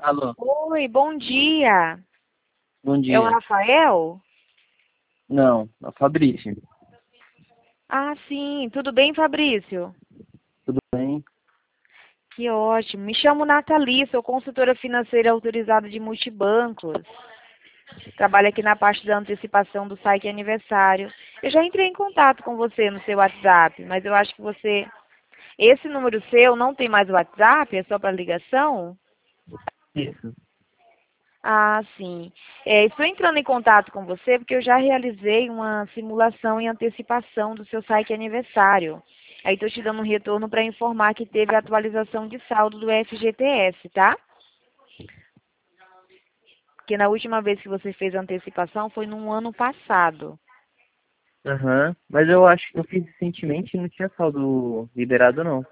Alô, Oi, bom dia. bom É o dia. Rafael? Não, é o Fabrício. Ah, sim. Tudo bem, Fabrício? Tudo bem? Que ótimo. Me chamo Nathalie, sou consultora financeira autorizada de multibancos. Trabalho aqui na parte da antecipação do site aniversário. Eu já entrei em contato com você no seu WhatsApp, mas eu acho que você. Esse número seu não tem mais WhatsApp? É só para ligação? Isso. Ah, sim. Estou entrando em contato com você porque eu já realizei uma simulação em antecipação do seu site aniversário. Aí estou te dando um retorno para informar que teve a atualização de saldo do FGTS, tá? Porque na última vez que você fez a antecipação foi no ano passado. Aham, mas eu acho que eu fiz recentemente e não tinha saldo liberado, não.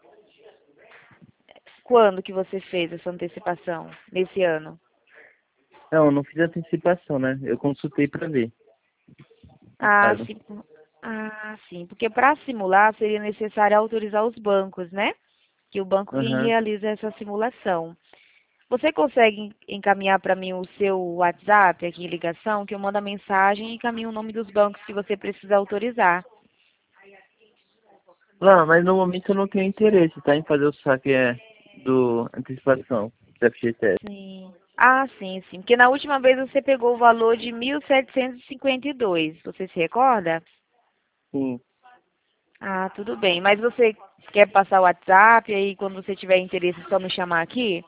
Quando que você fez essa antecipação? Nesse ano? Não, eu não fiz antecipação, né? Eu consultei pra ver. Ah, Claro. sim. Ah, sim. Porque para simular seria necessário autorizar os bancos, né? Que o banco quem Aham. realiza essa simulação. Você consegue encaminhar para mim o seu WhatsApp aqui em ligação, que eu mando a mensagem e encaminho o nome dos bancos que você precisa autorizar? Não, mas no momento eu não tenho interesse, tá? Em fazer o saque do antecipação do FGTS. Sim. Ah, sim, sim. Porque na última vez você pegou o valor de 1.752. Você se recorda? Sim. Ah, tudo bem. Mas você quer passar o WhatsApp e aí quando você tiver interesse é só me chamar aqui?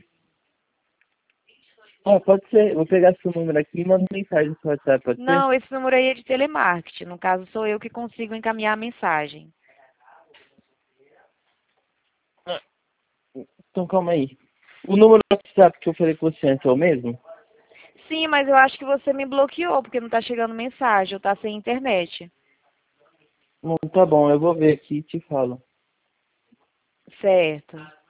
Ah, pode ser. Vou pegar seu número aqui e mando mensagem no seu WhatsApp, pode ser? Não, esse número aí é de telemarketing. No caso, sou eu que consigo encaminhar a mensagem. Ah, então calma aí. O número do WhatsApp que eu falei com você antes é o mesmo? Sim, mas eu acho que você me bloqueou porque não está chegando mensagem, ou está sem internet. Não, tá bom, eu vou ver aqui e te falo. Certo.